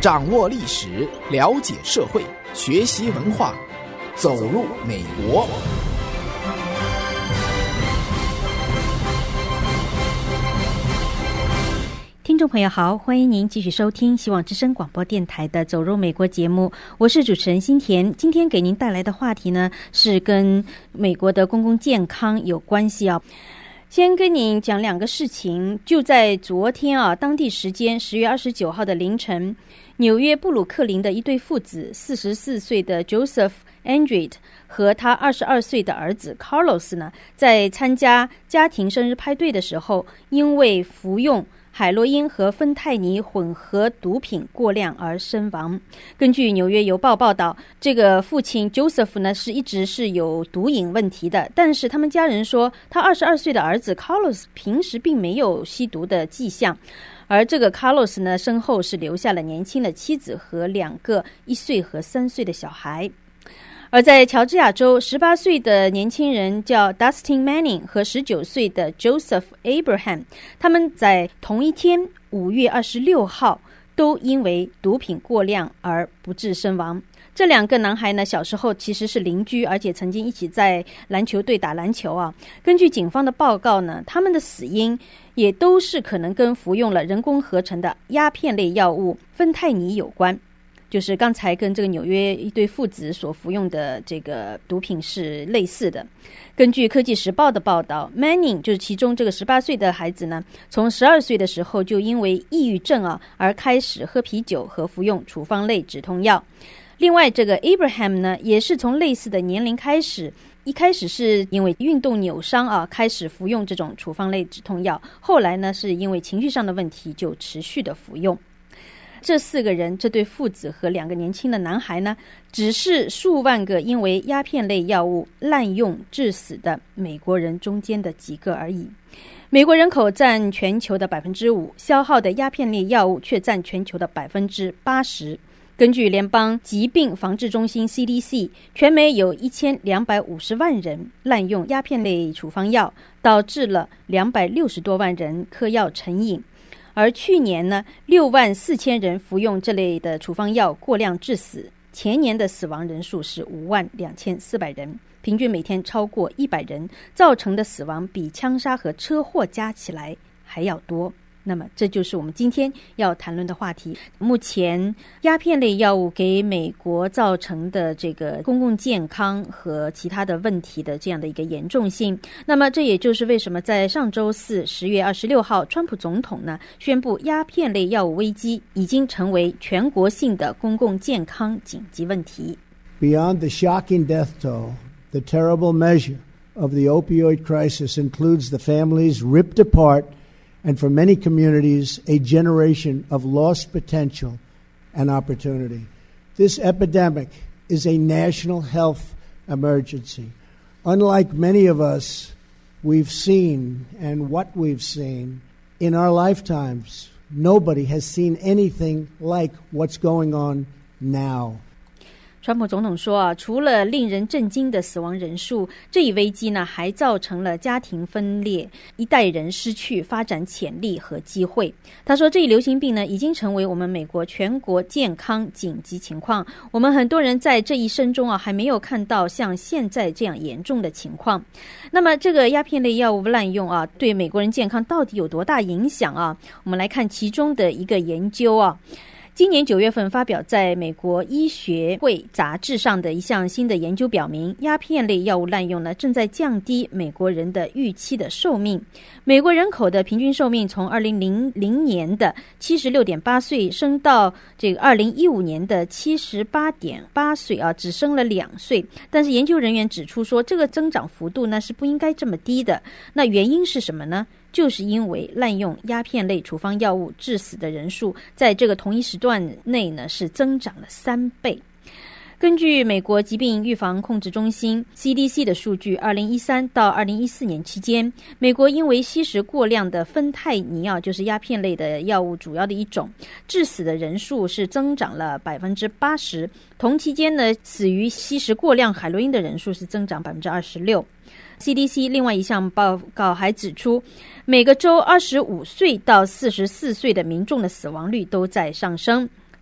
掌握历史，了解社会，学习文化，走入美国。 听众朋友好，欢迎您继续收听希望之声广播电台的走入美国节目，我是主持人新田。今天给您带来的话题呢，是跟美国的公共健康有关系啊。先跟您讲两个事情，就在昨天啊，当地时间10月29号的凌晨，纽约布鲁克林的一对父子，44岁的 Joseph Andrew 和他22岁的儿子 Carlos 呢，在参加家庭生日派对的时候，因为服用海洛因和芬太尼混合毒品过量而身亡。根据纽约邮报报道，这个父亲 Joseph 呢一直是有毒瘾问题的，但是他们家人说他22岁的儿子 Carlos 平时并没有吸毒的迹象，而这个 Carlos 呢身后是留下了年轻的妻子和2个1岁和3岁的小孩。而在乔治亚州，18岁的年轻人叫 Dustin Manning 和19岁的 Joseph Abraham， 他们在同一天5月26号都因为毒品过量而不治身亡。这2个男孩呢，小时候其实是邻居，而且曾经一起在篮球队打篮球啊。根据警方的报告呢，他们的死因也都是可能跟服用了人工合成的鸦片类药物芬太尼有关。就是刚才跟这个纽约一对父子所服用的这个毒品是类似的。根据科技时报的报道， Manning 就是其中这个18岁的孩子呢，从12岁的时候就因为抑郁症而开始喝啤酒和服用处方类止痛药。另外这个 Abraham 呢，也是从类似的年龄开始，一开始是因为运动扭伤开始服用这种处方类止痛药，后来呢是因为情绪上的问题就持续的服用。这4个人，这对父子和2个年轻的男孩呢，只是数万个因为鸦片类药物滥用致死的美国人中间的几个而已。美国人口占全球的 5%， 消耗的鸦片类药物却占全球的 80%。 根据联邦疾病防治中心 CDC， 全美有1250万人滥用鸦片类处方药，导致了260多万人嗑药成瘾。而去年呢，6万4千人服用这类的处方药过量致死，前年的死亡人数是5万2400人，平均每天超过100人，造成的死亡比枪杀和车祸加起来还要多。那么这就是我们今天要谈论的话题，目前鸦片类药物给美国造成的这个公共健康和其他的问题的这样的一个严重性。那么这也就是为什么在上周四10月26号，川普总统呢宣布鸦片类药物危机已经成为全国性的公共健康紧急问题。 Beyond the shocking death toll, the terrible measure of the opioid crisis includes the families ripped apart and for many communities, a generation of lost potential and opportunity. This epidemic is a national health emergency. Unlike many of us, we've seen and what we've seen in our lifetimes, nobody has seen anything like what's going on now. 川普总统说除了令人震惊的死亡人数，这一危机呢还造成了家庭分裂，一代人失去发展潜力和机会。他说这一流行病呢已经成为我们美国全国健康紧急情况，我们很多人在这一生中还没有看到像现在这样严重的情况。那么这个鸦片类药物滥用对美国人健康到底有多大影响我们来看其中的一个研究今年9月份发表在美国医学会杂志上的一项新的研究表明，鸦片类药物滥用呢正在降低美国人的预期的寿命。美国人口的平均寿命从2000年的 76.8 岁升到这个2015年的 78.8 岁只升了2岁。但是研究人员指出说，这个增长幅度呢是不应该这么低的。那原因是什么呢？就是因为滥用鸦片类处方药物致死的人数在这个同一时段内呢是增长了3倍。根据美国疾病预防控制中心 CDC 的数据，2013到2014年期间，美国因为吸食过量的芬太尼就是鸦片类的药物主要的一种，致死的人数是增长了 80%。 同期间呢，死于吸食过量海洛因的人数是增长 26%。 CDC 另外一项报告还指出，每个州25岁到44岁的民众的死亡率都在上升。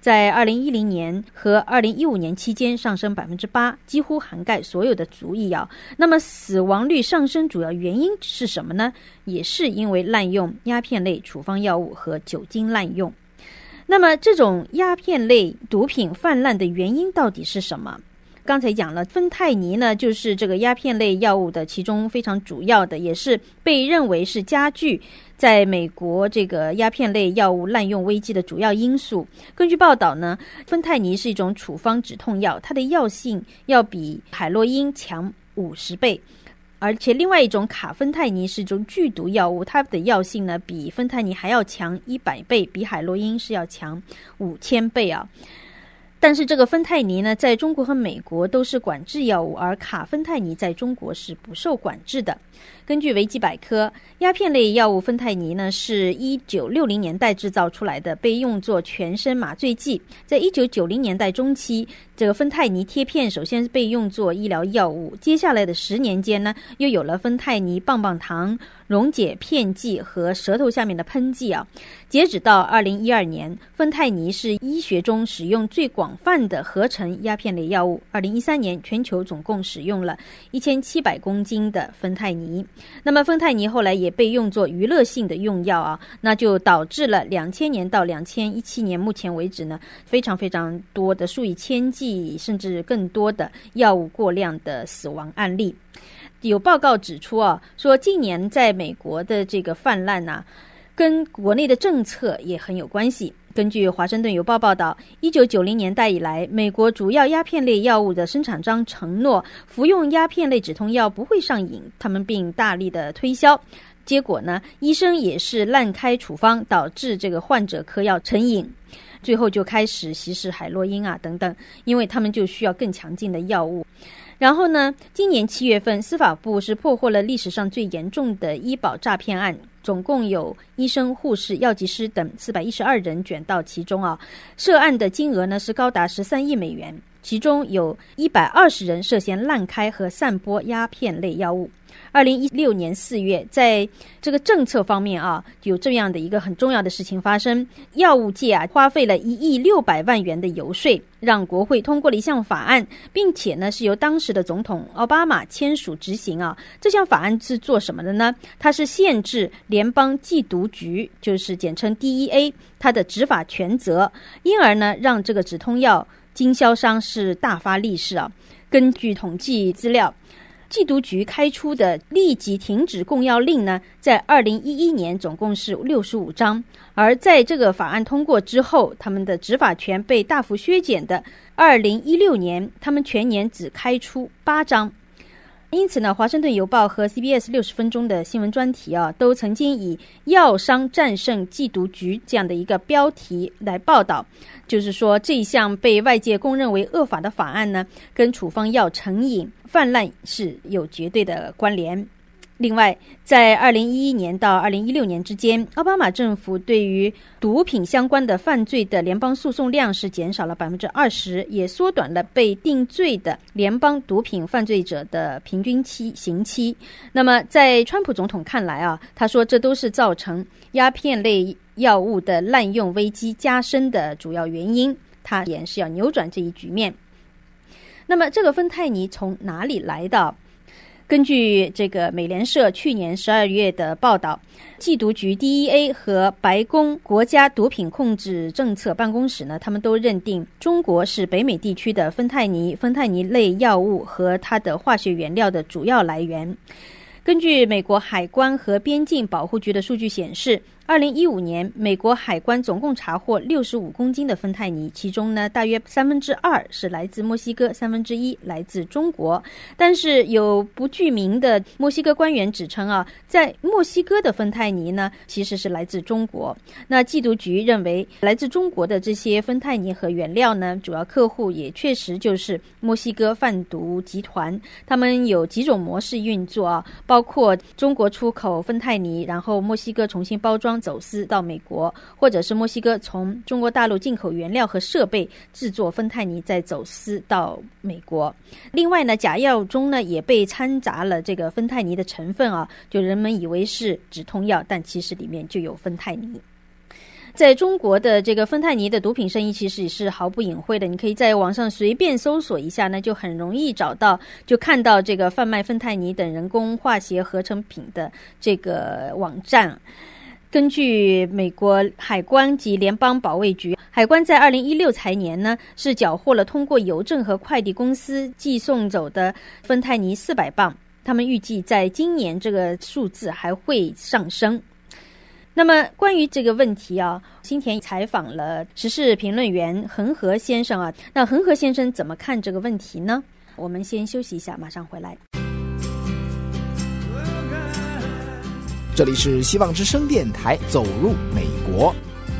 在2010年和2015年期间上升 8%， 几乎涵盖所有的族裔啊。那么死亡率上升主要原因是什么呢？也是因为滥用鸦片类处方药物和酒精滥用。那么这种鸦片类毒品泛滥的原因到底是什么？刚才讲了，芬太尼呢就是这个鸦片类药物的其中非常主要的，也是被认为是加剧在美国这个鸦片类药物滥用危机的主要因素。根据报道呢，芬太尼是一种处方止痛药，它的药性要比海洛因强50倍，而且另外一种卡芬太尼是一种剧毒药物，它的药性呢比芬太尼还要强100倍，比海洛因是要强5000倍啊。但是这个芬太尼呢，在中国和美国都是管制药物，而卡芬太尼在中国是不受管制的。根据维基百科，鸦片类药物芬太尼呢是1960年代制造出来的，被用作全身麻醉剂。在1990年代中期，这个芬太尼贴片首先被用作医疗药物，接下来的10年间呢，又有了芬太尼棒棒糖、溶解片剂和舌头下面的喷剂啊。截止到2012年，芬太尼是医学中使用最广泛的合成鸦片类药物。2013年，全球总共使用了1700公斤的芬太尼。那么芬太尼后来也被用作娱乐性的用药啊，那就导致了2000年到2017年目前为止呢，非常非常多的数以千计甚至更多的药物过量的死亡案例。有报告指出啊，说近年在美国的这个泛滥啊，跟国内的政策也很有关系。根据华盛顿邮报报道，1990年代以来，美国主要鸦片类药物的生产商承诺服用鸦片类止痛药不会上瘾，他们并大力的推销。结果呢，医生也是滥开处方，导致这个患者嗑药成瘾，最后就开始吸食海洛因啊等等，因为他们就需要更强劲的药物。然后呢，今年7月份，司法部是破获了历史上最严重的医保诈骗案，总共有医生、护士、药剂师等412人卷到其中啊。涉案的金额呢是高达13亿美元，其中有120人涉嫌滥开和散播鸦片类药物。2016年4月，在这个政策方面啊，有这样的一个很重要的事情发生，药物界啊花费了1亿600万元的游说，让国会通过了一项法案，并且呢是由当时的总统奥巴马签署执行啊。这项法案是做什么的呢？它是限制联邦缉毒局，就是简称 DEA， 它的执法权责，因而呢让这个止痛药经销商是大发利市啊。根据统计资料，缉毒局开出的立即停止供药令呢，在2011年总共是65张，而在这个法案通过之后，他们的执法权被大幅削减的2016年，他们全年只开出8张。因此呢，华盛顿邮报和 CBS 60分钟的新闻专题啊，都曾经以药商战胜缉毒局这样的一个标题来报道，就是说这一项被外界公认为恶法的法案呢，跟处方药成瘾泛滥是有绝对的关联。另外，在2011年到2016年之间，奥巴马政府对于毒品相关的犯罪的联邦诉讼量是减少了 20%， 也缩短了被定罪的联邦毒品犯罪者的平均刑期。那么在川普总统看来啊，他说这都是造成鸦片类药物的滥用危机加深的主要原因，他也是要扭转这一局面。那么这个芬太尼从哪里来的？根据这个美联社去年12月的报道，缉毒局 DEA 和白宫国家毒品控制政策办公室呢，他们都认定中国是北美地区的芬太尼类药物和它的化学原料的主要来源。根据美国海关和边境保护局的数据显示，2015年美国海关总共查获65公斤的芬太尼，其中呢大约2/3是来自墨西哥，1/3来自中国。但是有不具名的墨西哥官员指称啊，在墨西哥的芬太尼呢其实是来自中国。那缉毒局认为来自中国的这些芬太尼和原料呢，主要客户也确实就是墨西哥贩毒集团，他们有几种模式运作啊，包括中国出口芬太尼，然后墨西哥重新包装走私到美国，或者是墨西哥从中国大陆进口原料和设备制作芬太尼再走私到美国。另外呢，假药中呢也被掺杂了这个芬太尼的成分啊，就人们以为是止痛药，但其实里面就有芬太尼。 在中国的这个芬太尼的毒品生意其实是毫不隐晦的，你可以在网上随便搜索一下呢，就很容易找到，就看到这个贩卖芬太尼等人工化学合成品的这个网站。根据美国海关及联邦保卫局，海关在2016财年呢是缴获了通过邮政和快递公司寄送走的芬太尼400磅，他们预计在今年这个数字还会上升。那么关于这个问题啊，新田采访了时事评论员恒河先生啊，那恒河先生怎么看这个问题呢？我们先休息一下，马上回来。 这里是希望之声电台走入美国。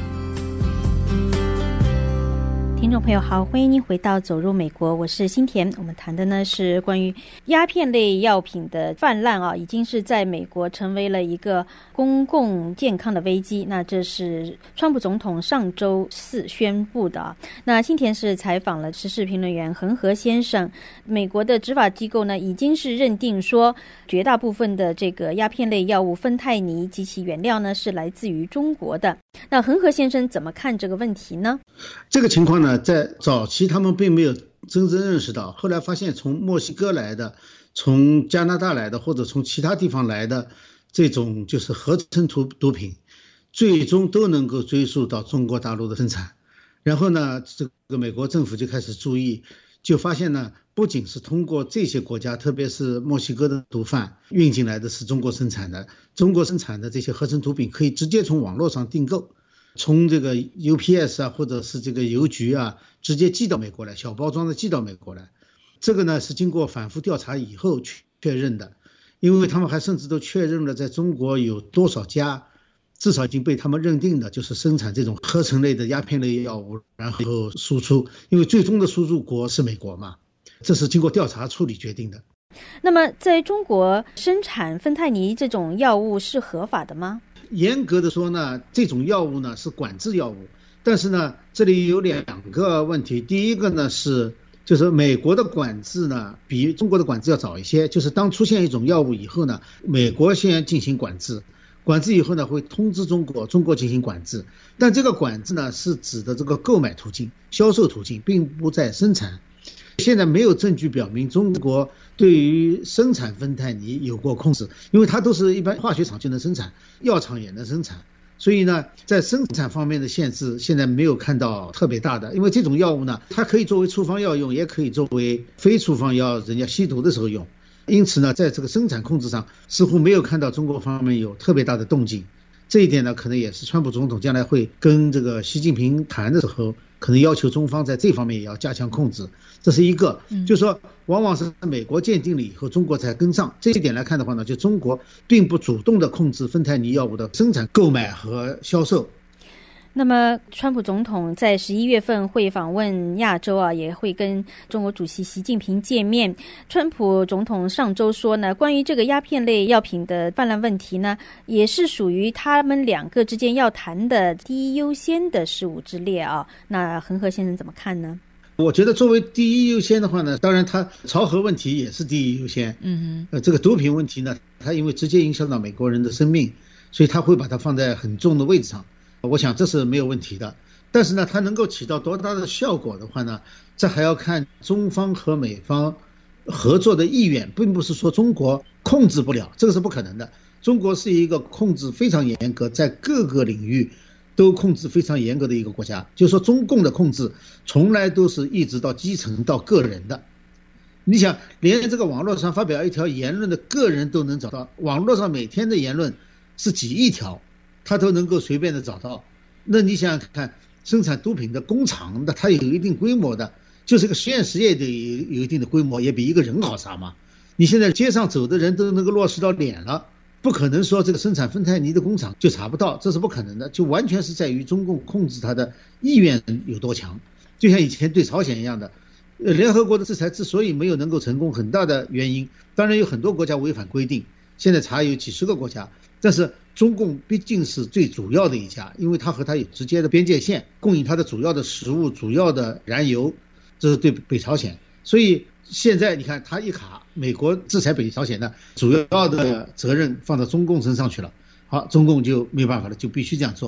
听众朋友好，欢迎您回到走入美国，我是新田。我们谈的呢是关于鸦片类药品的泛滥啊，已经是在美国成为了一个公共健康的危机。那这是川普总统上周四宣布的啊。那新田是采访了时事评论员恒河先生，美国的执法机构呢已经是认定说，绝大部分的这个鸦片类药物芬太尼及其原料呢是来自于中国的。那恒河先生怎么看这个问题呢？ 这个情况呢，在早期他们并没有真正认识到，后来发现从墨西哥来的、从加拿大来的或者从其他地方来的这种就是合成毒品，最终都能够追溯到中国大陆的生产。然后呢，这个美国政府就开始注意，就发现呢，不仅是通过这些国家，特别是墨西哥的毒贩运进来的是中国生产的，中国生产的这些合成毒品可以直接从网络上订购，从这个 UPS 啊或者是这个邮局啊直接寄到美国来，小包装的寄到美国来。这个呢是经过反复调查以后确认的，因为他们还甚至都确认了在中国有多少家至少已经被他们认定的就是生产这种合成类的鸦片类药物，然后输出，因为最终的输入国是美国嘛，这是经过调查处理决定的。 那么在中国生产芬太尼这种药物是合法的吗？ 严格的说呢，这种药物呢是管制药物，但是呢这里有两个问题。第一个呢就是美国的管制呢比中国的管制要早一些，就是当出现一种药物以后呢，美国先进行管制，管制以后呢会通知中国进行管制，但这个管制呢是指的这个购买途径、销售途径，并不在生产。现在没有证据表明中国对于生产芬太尼有过控制，因为它都是一般化学厂就能生产，药厂也能生产，所以呢在生产方面的限制现在没有看到特别大的。因为这种药物呢它可以作为处方药用，也可以作为非处方药人家吸毒的时候用，因此呢在这个生产控制上似乎没有看到中国方面有特别大的动静。这一点呢可能也是川普总统将来会跟这个习近平谈的时候可能要求中方在这方面也要加强控制，这是一个。就是说往往是美国鉴定了以后中国才跟上，这一点来看的话呢，就中国并不主动的控制芬太尼药物的生产、购买和销售。 那么川普总统在11月份会访问亚洲啊，也会跟中国主席习近平见面。川普总统上周说呢，关于这个鸦片类药品的泛滥问题呢，也是属于他们两个之间要谈的第一优先的事务之列啊。那恒河先生怎么看呢？ 我觉得作为第一优先的话呢，当然它朝核问题也是第一优先。这个毒品问题呢，它因为直接影响到美国人的生命，所以他会把它放在很重的位置上。我想这是没有问题的，但是呢它能够起到多大的效果的话呢，这还要看中方和美方合作的意愿，并不是说中国控制不了，这个是不可能的。中国是一个控制非常严格，在各个领域都控制非常严格的一个国家，就是说中共的控制从来都是一直到基层到个人的。你想连这个网络上发表一条言论的个人都能找到，网络上每天的言论是几亿条，他都能够随便的找到。那你想想看，生产毒品的工厂的它有一定规模的，就是个实验室也得有一定的规模，也比一个人好杀嘛。你现在街上走的人都能够落实到脸了，不可能说这个生产芬太尼的工厂就查不到，这是不可能的，就完全是在于中共控制它的意愿有多强。就像以前对朝鲜一样的，联合国的制裁之所以没有能够成功，很大的原因当然有很多国家违反规定，现在查有几十个国家，但是中共毕竟是最主要的一家，因为它和它有直接的边界线，供应它的主要的食物、主要的燃油，这是对北朝鲜。所以现在你看它一卡，美国制裁北朝鲜的主要的责任放到中共身上去了，好，中共就没办法了，就必须这样做。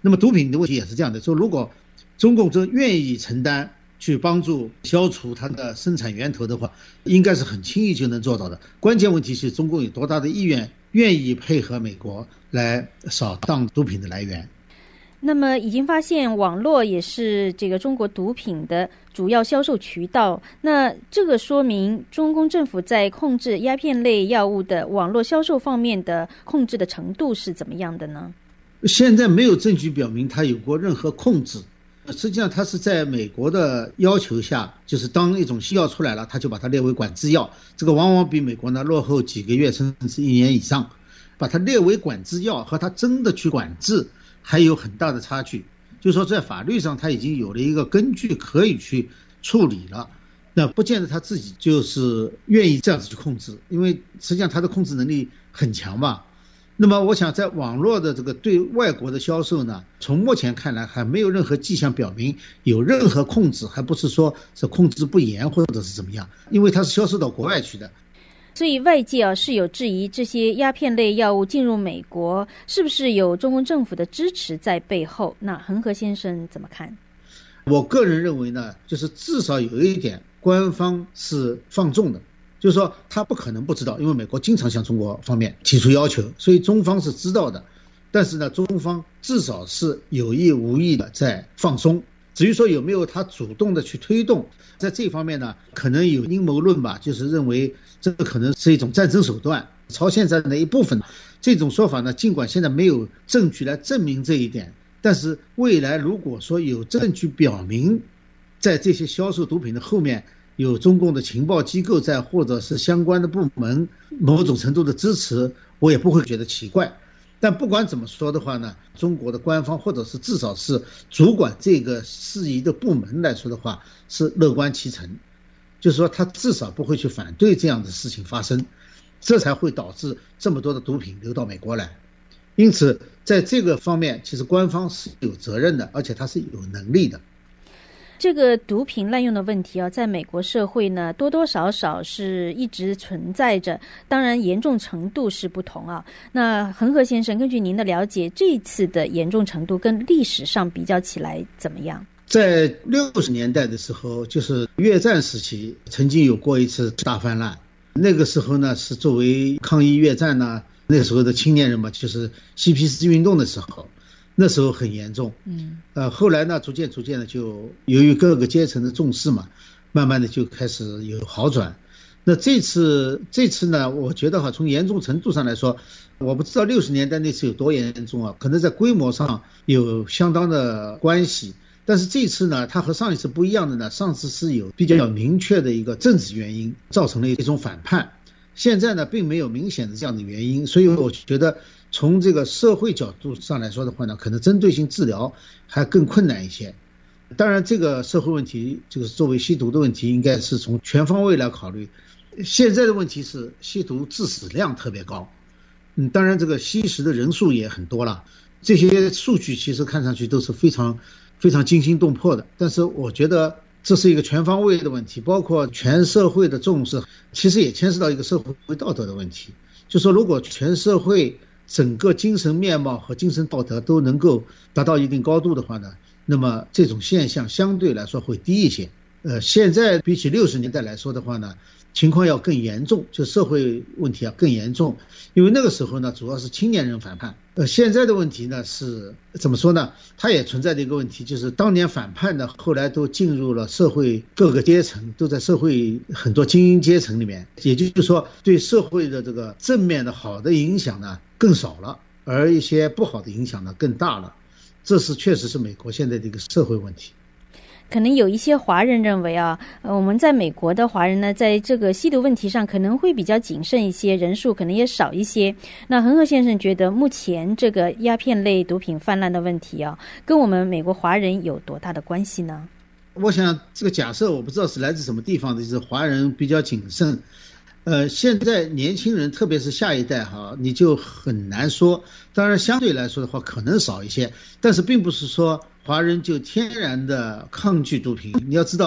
那么毒品的问题也是这样的，说如果中共真愿意承担去帮助消除它的生产源头的话，应该是很轻易就能做到的。关键问题是中共有多大的意愿，愿意配合美国来扫荡毒品的来源。 那么已经发现网络也是这个中国毒品的主要销售渠道，那这个说明中共政府在控制鸦片类药物的网络销售方面的控制的程度是怎么样的呢？ 现在没有证据表明它有过任何控制，实际上它是在美国的要求下，就是当一种新药出来了，它就把它列为管制药，这个往往比美国呢落后几个月甚至1年以上。把它列为管制药和它真的去管制还有很大的差距，就是说在法律上它已经有了一个根据可以去处理了，那不见得他自己就是愿意这样子去控制，因为实际上他的控制能力很强吧。那么我想在网络的这个对外国的销售呢，从目前看来还没有任何迹象表明有任何控制，还不是说是控制不严或者是怎么样，因为它是销售到国外去的。 所以外界是有质疑这些鸦片类药物进入美国是不是有中共政府的支持在背后，那恒河先生怎么看？ 我个人认为呢，就是至少有一点官方是放纵的，就是说他不可能不知道，因为美国经常向中国方面提出要求，所以中方是知道的，但是呢中方至少是有意无意的在放松。至于说有没有他主动的去推动，在这方面呢可能有阴谋论吧，就是认为这可能是一种战争手段，朝鲜战的一部分。这种说法呢，尽管现在没有证据来证明这一点，但是未来如果说有证据表明在这些销售毒品的后面有中共的情报机构在，或者是相关的部门某种程度的支持，我也不会觉得奇怪。但不管怎么说的话呢，中国的官方或者是至少是主管这个事宜的部门来说的话，是乐观其成，就是说他至少不会去反对这样的事情发生，这才会导致这么多的毒品流到美国来。因此在这个方面其实官方是有责任的，而且他是有能力的。 这个毒品滥用的问题在美国社会呢多多少少是一直存在着，当然严重程度是不同啊。那恒河先生，根据您的了解，这一次的严重程度跟历史上比较起来怎么样？ 在60年代的时候，就是越战时期曾经有过一次大泛滥，那个时候呢是作为抗议越战呢，那时候的青年人嘛，就是嬉皮士运动的时候，那时候很严重。后来呢逐渐的就由于各个阶层的重视嘛，慢慢的就开始有好转。那这次呢，我觉得从严重程度上来说，我不知道60年代那次有多严重啊，可能在规模上有相当的关系。但是这次呢，它和上一次不一样的呢，上次是有比较明确的一个政治原因造成了一种反叛，现在呢并没有明显的这样的原因，所以我觉得从这个社会角度上来说的话呢，可能针对性治疗还更困难一些。当然这个社会问题，这个作为吸毒的问题，应该是从全方位来考虑。现在的问题是吸毒致死量特别高，当然这个吸食的人数也很多了，这些数据其实看上去都是非常惊心动魄的。但是我觉得这是一个全方位的问题，包括全社会的重视，其实也牵涉到一个社会道德的问题。就说如果全社会整个精神面貌和精神道德都能够达到一定高度的话呢，那么这种现象相对来说会低一些。现在比起60年代来说的话呢，情况要更严重，就社会问题更严重，因为那个时候呢主要是青年人反叛。现在的问题呢是怎么说呢，它也存在的一个问题，就是当年反叛的后来都进入了社会各个阶层，都在社会很多精英阶层里面，也就是说对社会的这个正面的好的影响呢更少了，而一些不好的影响呢更大了。这是确实是美国现在的一个社会问题。 可能有一些华人认为我们在美国的华人呢，在这个吸毒问题上可能会比较谨慎一些，人数可能也少一些。那恒河先生觉得目前这个鸦片类毒品泛滥的问题跟我们美国华人有多大的关系呢？ 我想这个假设我不知道是来自什么地方的，就是华人比较谨慎。现在年轻人特别是下一代你就很难说，当然相对来说的话可能少一些，但是并不是说华人就天然的抗拒毒品。你要知道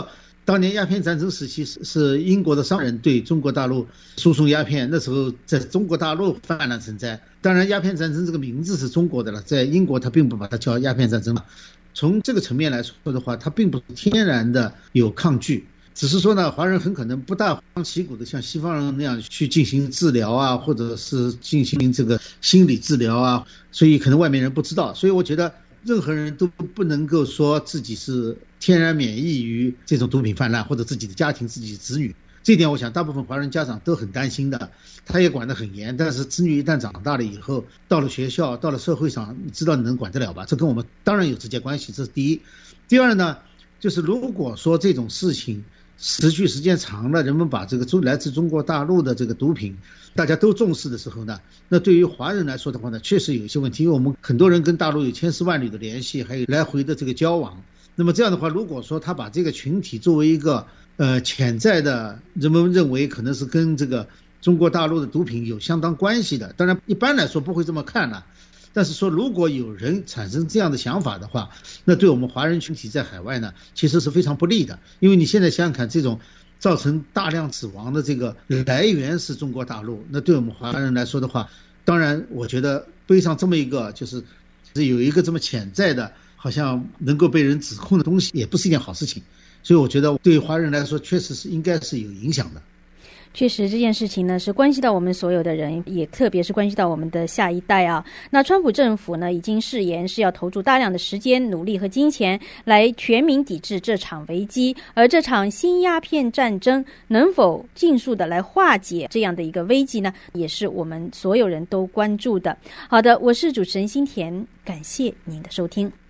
当年鸦片战争时期是英国的商人对中国大陆输送鸦片，那时候在中国大陆泛滥成灾。当然鸦片战争这个名字是中国的了，在英国他并不把它叫鸦片战争了。从这个层面来说的话，它并不是天然的有抗拒，只是说呢，华人很可能不大旗鼓的像西方人那样去进行治疗啊，或者是进行这个心理治疗啊，所以可能外面人不知道。所以我觉得任何人都不能够说自己是天然免疫于这种毒品泛滥，或者自己的家庭、自己的子女。这一点我想大部分华人家长都很担心的，他也管得很严，但是子女一旦长大了以后，到了学校，到了社会上，你知道你能管得了吧？这跟我们当然有直接关系，这是第一。第二呢，就是如果说这种事情持续时间长了，人们把这个来自中国大陆的这个毒品大家都重视的时候呢，那对于华人来说的话呢，确实有一些问题，因为我们很多人跟大陆有千丝万缕的联系，还有来回的这个交往。那么这样的话，如果说他把这个群体作为一个潜在的，人们认为可能是跟这个中国大陆的毒品有相当关系的，当然一般来说不会这么看了，但是说如果有人产生这样的想法的话，那对我们华人群体在海外呢，其实是非常不利的。因为你现在想想看，这种造成大量死亡的这个来源是中国大陆，那对我们华人来说的话，当然我觉得背上这么一个就是有一个这么潜在的好像能够被人指控的东西，也不是一件好事情。所以我觉得对华人来说确实是应该是有影响的。 确实这件事情呢是关系到我们所有的人，也特别是关系到我们的下一代啊。那川普政府呢已经誓言是要投注大量的时间、努力和金钱来全民抵制这场危机，而这场新鸦片战争能否尽速的来化解这样的一个危机呢，也是我们所有人都关注的。好的，我是主持人心田，感谢您的收听。